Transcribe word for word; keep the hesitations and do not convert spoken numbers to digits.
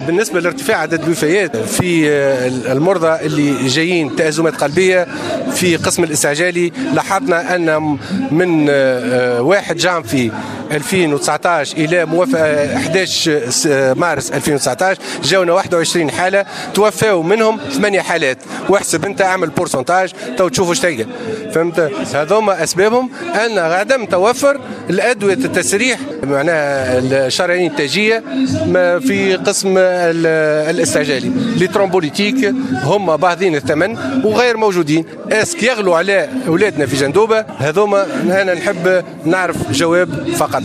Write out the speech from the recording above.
بالنسبة لارتفاع عدد الوفيات في المرضى اللي جايين تأزمات قلبية في قسم الاستعجالي، لاحظنا أن من واحد جانفي ألفين وتسعة عشر إلى موافقة أحد عشر مارس ألفين وتسعة عشر جاونا واحد وعشرين حالة، توفاوا منهم ثمانية حالات. واحسب أنت اعمل بورسنتاج تو تشوفوا ايش تلقى. فهمت؟ هذوما أسبابهم أن عدم توفر الأدوية التسريح معناها الشرايين التاجية في قسم الاستعجالي. لي ترومبوليتيك هم باهظين الثمن وغير موجودين. اسك يغلوا على أولادنا في جندوبة؟ هذوما أنا نحب نعرف جواب فقط.